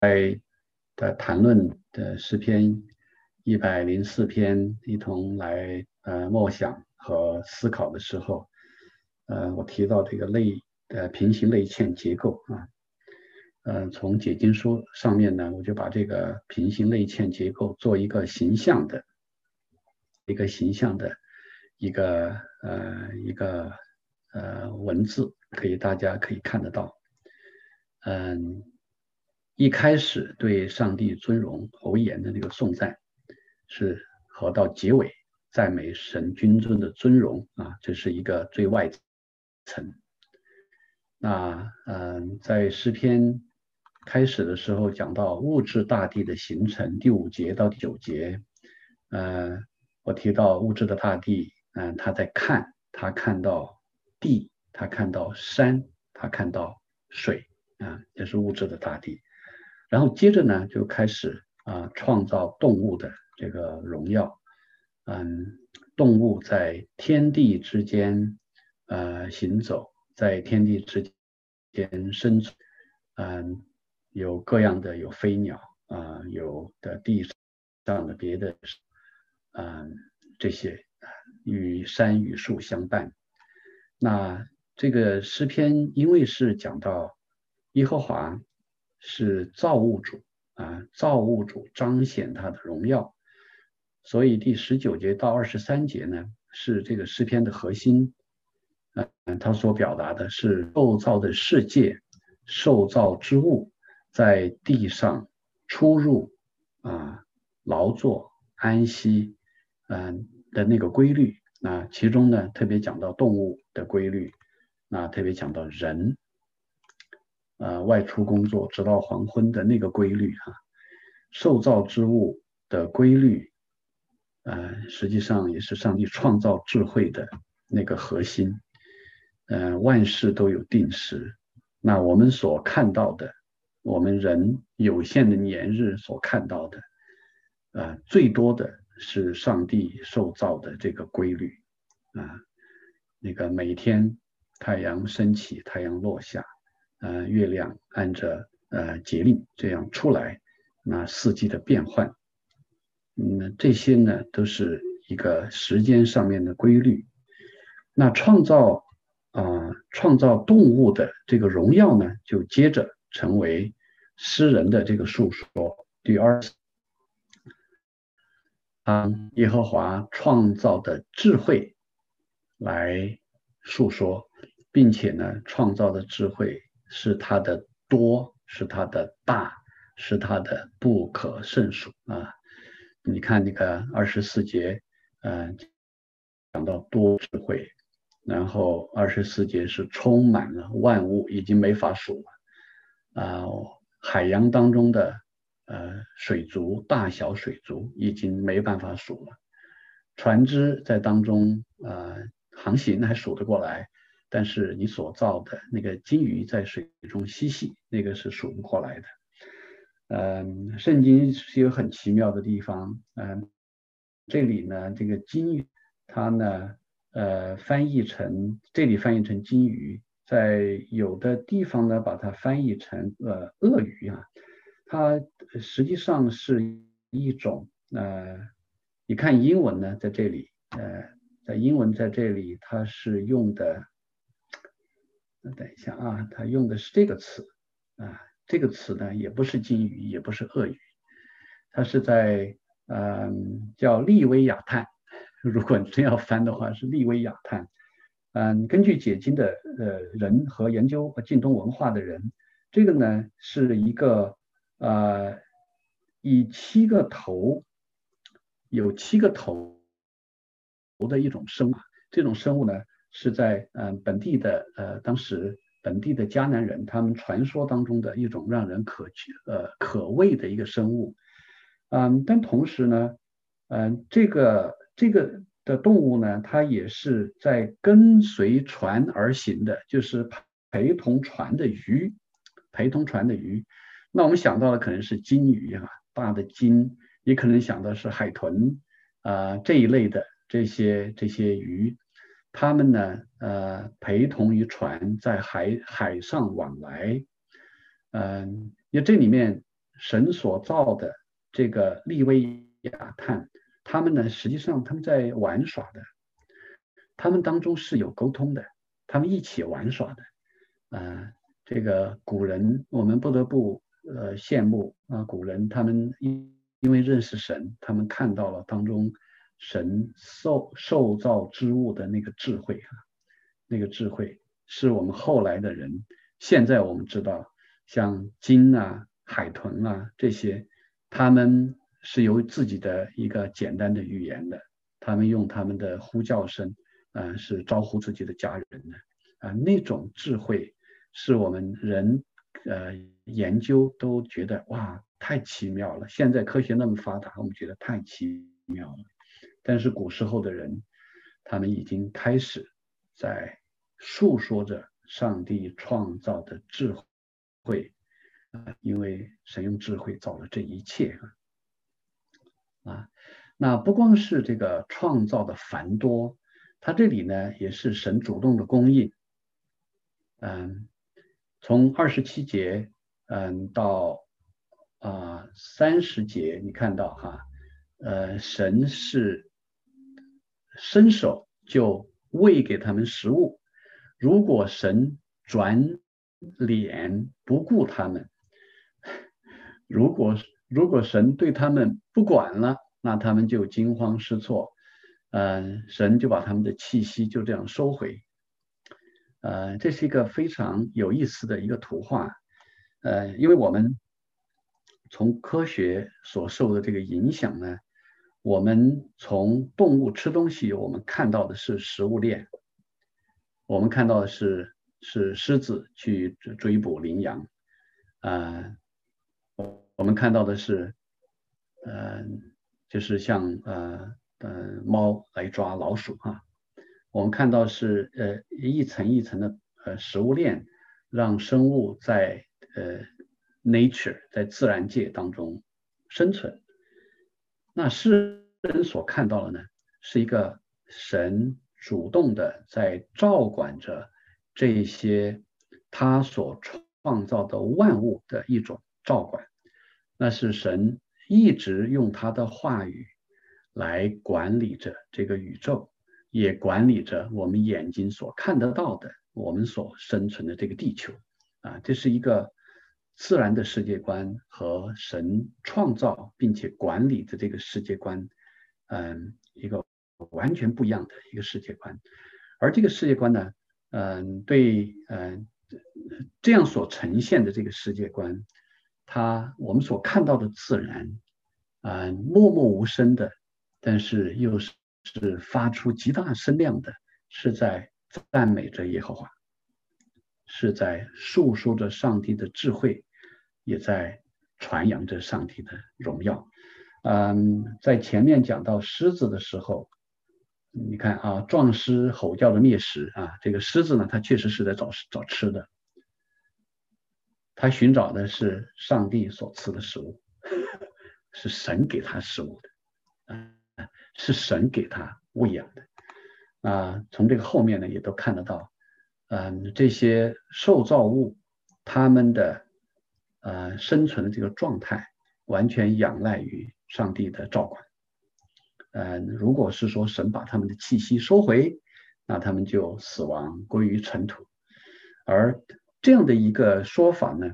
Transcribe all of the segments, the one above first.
的谈论的诗篇104篇一同来默想和思考的时候，我提到这个平行类嵌结构啊，从解经书上面呢，我就把这个平行类嵌结构做一个形象的文字，大家可以看得到。一开始对上帝尊荣侯言的那个颂赞，是和到结尾赞美神君尊的尊荣啊，这是一个最外层。那在诗篇开始的时候讲到物质大地的形成，第5节到第9节，我提到物质的大地，他看到地，他看到山，他看到水啊，这是物质的大地。然后接着呢，就开始创造动物的这个荣耀，动物在天地之间行走，在天地之间生存，有各样的，有飞鸟有的地上的别的这些与山与树相伴。那这个诗篇因为是讲到耶和华是造物主造物主彰显他的荣耀，所以第19节到23节呢是这个诗篇的核心。他所表达的是受造的世界、受造之物在地上出入劳作安息的那个规律。其中呢特别讲到动物的规律，特别讲到人外出工作直到黄昏的那个规律受造之物的规律实际上也是上帝创造智慧的那个核心。万事都有定时。那我们所看到的，我们人有限的年日所看到的最多的是上帝受造的这个规律那个每天太阳升起，太阳落下，月亮按着节令这样出来，那四季的变换，这些呢都是一个时间上面的规律。那创造动物的这个荣耀呢，就接着成为诗人的这个述说。第24，耶和华创造的智慧来述说，并且呢，创造的智慧是他的多，是他的大，是他的不可胜数你看那个24节，讲到多智慧，然后24节是充满了万物，已经没法数了海洋当中的水族，大小水族已经没办法数了，船只在当中航行还数得过来，但是你所造的那个金鱼在水中嬉戏，那个是数不过来的。圣经是有很奇妙的地方，这里呢这个金鱼它呢这里翻译成金鱼，在有的地方呢把它翻译成鳄鱼它实际上是一种你看英文呢在这里在英文在这里它是用的等一下它用的是这个词这个词呢也不是金鱼，也不是鳄鱼，它是在叫利威亚探，如果真要翻的话是利威亚探。根据解经的人和研究近东文化的人，这个呢是一个以7个头有7个头的一种生物。这种生物呢是在当时本地的迦南人他们传说当中的一种让人可畏的一个生物。但同时呢这个的动物呢它也是在跟随船而行的，就是陪同船的鱼。那我们想到的可能是金鱼大的金，也可能想到是海豚这一类的这些鱼，它们呢陪同于船在海上往来。因为这里面神所造的这个利未亚探，他们呢实际上他们在玩耍的，他们当中是有沟通的，他们一起玩耍的。这个古人我们不得不羡慕古人他们因为认识神，他们看到了当中神受造之物的那个智慧那个智慧是我们后来的人，现在我们知道像鲸海豚这些，他们是有自己的一个简单的语言的，他们用他们的呼叫声是招呼自己的家人的那种智慧是我们人研究都觉得哇太奇妙了，现在科学那么发达，我们觉得太奇妙了，但是古时候的人他们已经开始在述说着上帝创造的智慧因为神用智慧造了这一切那不光是这个创造的繁多，它这里呢也是神主动的供应。从27节到30节，你看到神是伸手就喂给他们食物，如果神转脸不顾他们，如果神对他们不管了，那他们就惊慌失措，神就把他们的气息就这样收回。这是一个非常有意思的一个图画，因为我们从科学所受的这个影响呢，我们从动物吃东西，我们看到的是食物链，我们看到的是狮子去追捕羚羊，我们看到的是，就是像猫来抓老鼠我们看到是一层一层的食物链，让生物在nature 在自然界当中生存。那诗人所看到的呢，是一个神主动的在照管着这些他所创造的万物的一种照管。那是神一直用他的话语来管理着这个宇宙，也管理着我们眼睛所看得到的我们所生存的这个地球这是一个自然的世界观和神创造并且管理的这个世界观一个完全不一样的一个世界观。而这个世界观呢对这样所呈现的这个世界观，我们所看到的自然默默无声的，但是又是发出极大声量的，是在赞美着耶和华，是在述说着上帝的智慧，也在传扬着上帝的荣耀。在前面讲到狮子的时候，你看壮狮吼叫的灭食这个狮子呢，它确实是在找吃的，它寻找的是上帝所赐的食物，是神给他食物的是神给他喂养的从这个后面呢也都看得到这些受造物他们的生存的这个状态完全仰赖于上帝的照管如果是说神把他们的气息收回，那他们就死亡归于尘土。而这样的一个说法呢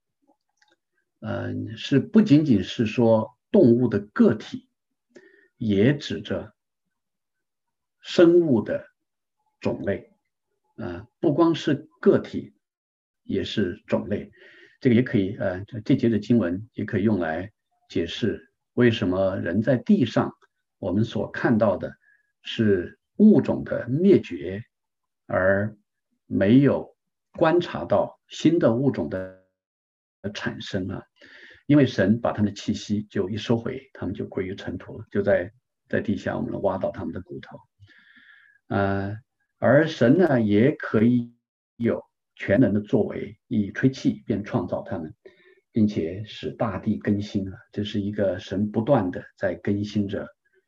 是不仅仅是说动物的个体，也指着生物的种类不光是个体，也是种类。这个也可以这节的经文也可以用来解释为什么人在地上我们所看到的是物种的灭绝，而没有观察到新的物种的产生因为神把他们的气息就一收回，他们就归于尘土了，就在地下我们挖到他们的骨头而神呢也可以有全能的作为，以吹气便创造他们，并且使大地更新这是一个神不断的在更新着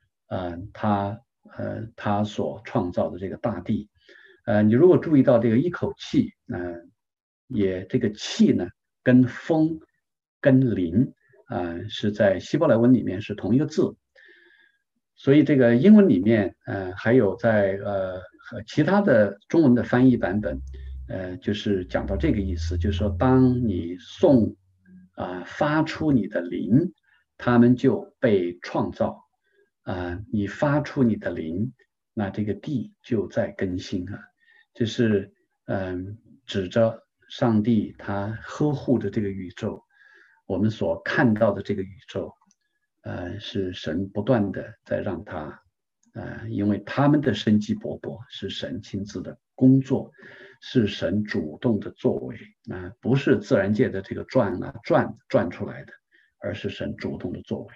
他所创造的这个大地你如果注意到这个一口气也这个气呢跟风跟灵是在希伯来文里面是同一个字，所以这个英文里面还有在和其他的中文的翻译版本，就是讲到这个意思，就是说当你发出你的灵，他们就被创造你发出你的灵，那这个地就在更新这是指着上帝他呵护的这个宇宙，我们所看到的这个宇宙，是神不断的在让它，因为他们的生机勃勃，是神亲自的工作，是神主动的作为，不是自然界的这个转出来的，而是神主动的作为。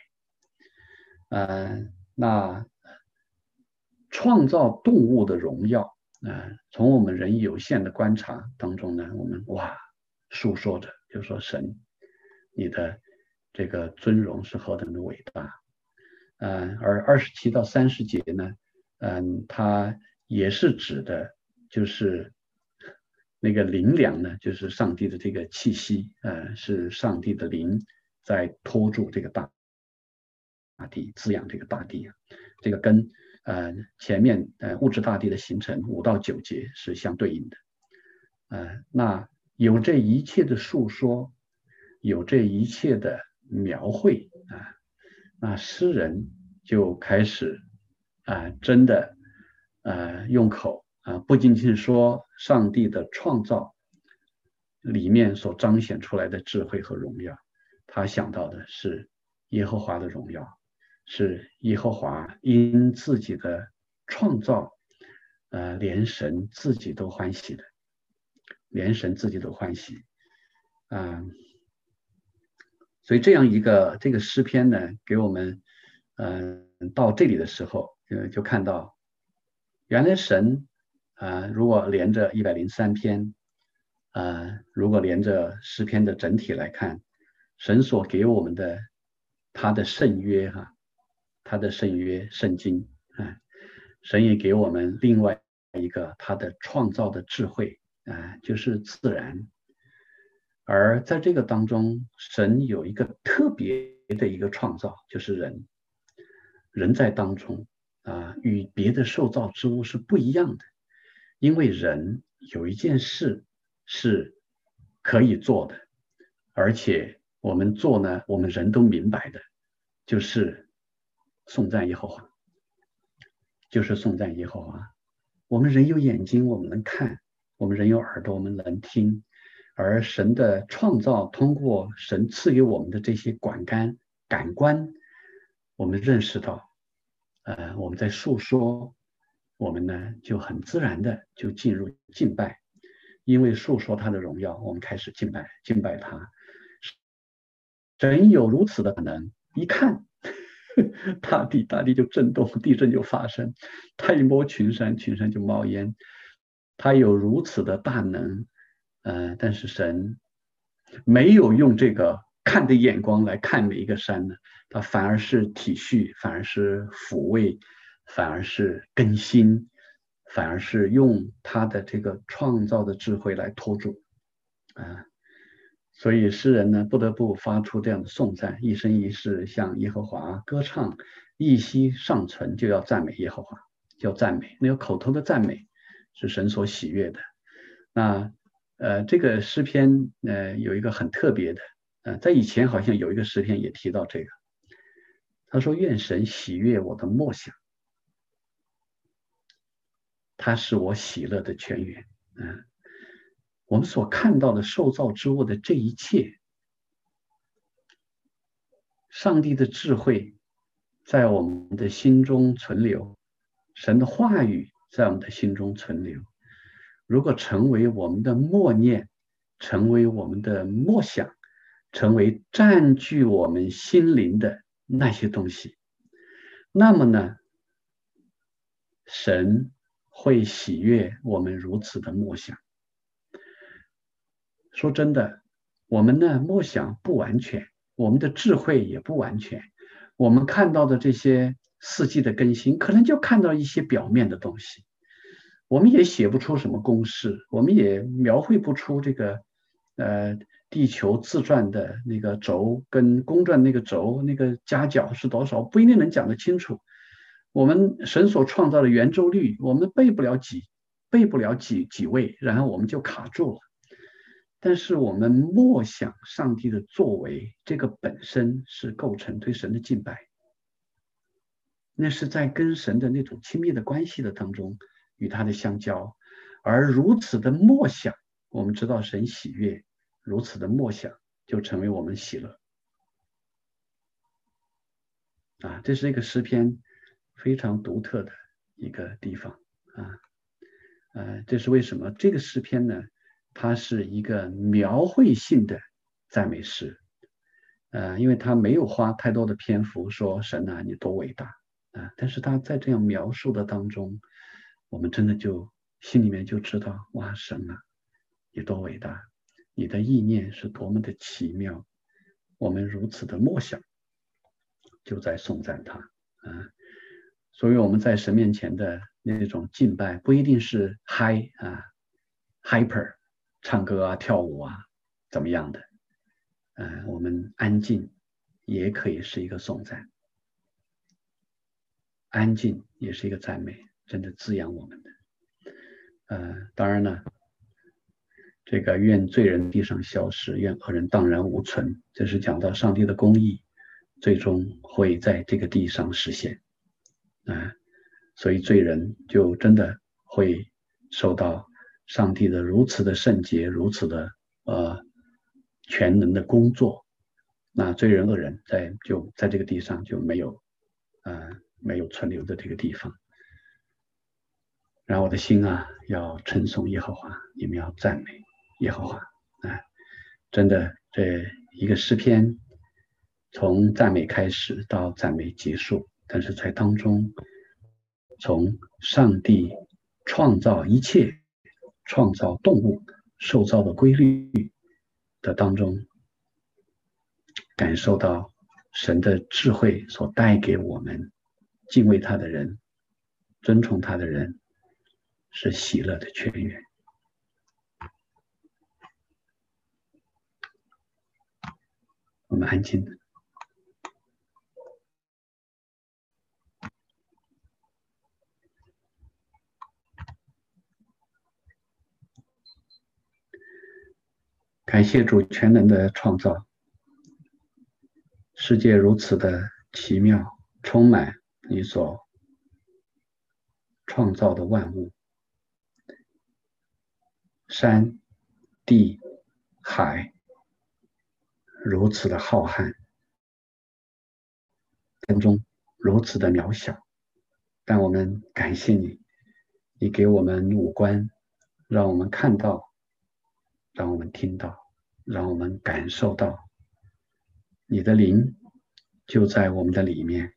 那创造动物的荣耀，从我们人有限的观察当中呢，我们述说着，就说神，你的这个尊荣是何等的伟大。而27到30节呢，它也是指的，就是那个灵粮呢，就是上帝的这个气息，是上帝的灵在托住这个大地，滋养这个大地这个跟前面物质大地的形成5到9节是相对应的。那有这一切的述说，有这一切的描绘那诗人就开始真的用口不仅仅说上帝的创造里面所彰显出来的智慧和荣耀，他想到的是耶和华的荣耀，是耶和华因自己的创造连神自己都欢喜的，连神自己都欢喜所以这样这个诗篇呢，给我们到这里的时候就看到原来神如果连着103篇如果连着诗篇的整体来看，神所给我们的他的圣约他的圣约圣经神也给我们另外一个他的创造的智慧就是自然。而在这个当中，神有一个特别的一个创造，就是人。人在当中与别的受造之物是不一样的，因为人有一件事是可以做的，而且我们做呢，我们人都明白的，就是颂赞耶和华，就是颂赞耶和华。我们人有眼睛，我们能看；我们人有耳朵，我们能听。而神的创造，通过神赐给我们的这些感官，我们认识到，我们在述说，我们呢就很自然的就进入敬拜，因为述说他的荣耀，我们开始敬拜他。神有如此的可能，一看大地就震动，地震就发生；他一摸群山，群山就冒烟。他有如此的大能。但是神没有用这个看的眼光来看每一个山呢，他反而是体恤，反而是抚慰，反而是更新，反而是用他的这个创造的智慧来托住所以诗人呢不得不发出这样的颂赞，一生一世向耶和华歌唱，一息尚存就要赞美耶和华，叫赞美。那个口头的赞美是神所喜悦的。那这个诗篇有一个很特别的在以前好像有一个诗篇也提到这个，他说愿神喜悦我的默想，他是我喜乐的泉源我们所看到的受造之物的这一切，上帝的智慧在我们的心中存留，神的话语在我们的心中存留，如果成为我们的默念，成为我们的默想，成为占据我们心灵的那些东西，那么呢，神会喜悦我们如此的默想。说真的，我们呢默想不完全，我们的智慧也不完全，我们看到的这些四季的更新，可能就看到一些表面的东西，我们也写不出什么公式，我们也描绘不出这个地地球自转的那个轴跟公转那个轴那个夹角是多少，不一定能讲得清楚。我们神所创造的圆周率，我们背不了几位，然后我们就卡住了。但是我们默想上帝的作为，这个本身是构成对神的敬拜。那是在跟神的那种亲密的关系的当中与他的相交，而如此的默想，我们知道神喜悦，如此的默想就成为我们喜乐。这是一个诗篇非常独特的一个地方这是为什么这个诗篇呢？它是一个描绘性的赞美诗，因为它没有花太多的篇幅说神啊你多伟大但是他在这样描述的当中，我们真的就心里面就知道，哇，神啊你多伟大，你的意念是多么的奇妙，我们如此的默想就在颂赞他所以我们在神面前的那种敬拜不一定是hyper 唱歌跳舞怎么样的我们安静也可以是一个颂赞，安静也是一个赞美，真的滋养我们的当然了，这个愿罪人地上消失，愿恶人荡然无存，这是讲到上帝的公义最终会在这个地上实现所以罪人就真的会受到上帝的如此的圣洁，如此的全能的工作，那罪人恶人就在这个地上就没有存留的这个地方。然后我的心要称颂耶和华，你们要赞美耶和华真的这一个诗篇从赞美开始到赞美结束，但是在当中从上帝创造一切，创造动物受造的规律的当中，感受到神的智慧所带给我们敬畏他的人，尊崇他的人是喜乐的泉源。我们安静的感谢主全能的创造，世界如此的奇妙，充满你所创造的万物，山地海如此的浩瀚，当中如此的渺小，但我们感谢你，你给我们五官，让我们看到，让我们听到，让我们感受到你的灵就在我们的里面，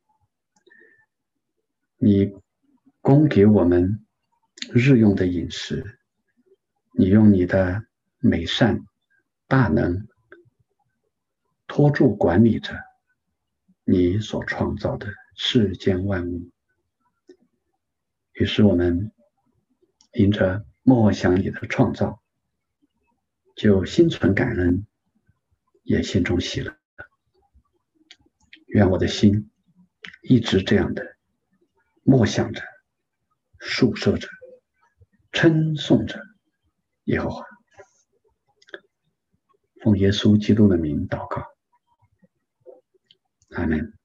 你供给我们日用的饮食，你用你的美善大能托住管理着你所创造的世间万物。于是我们因着默想你的创造，就心存感恩，也心中喜乐。愿我的心一直这样的默想着，述说着，称颂着耶和华。奉耶稣基督的名祷告，阿们。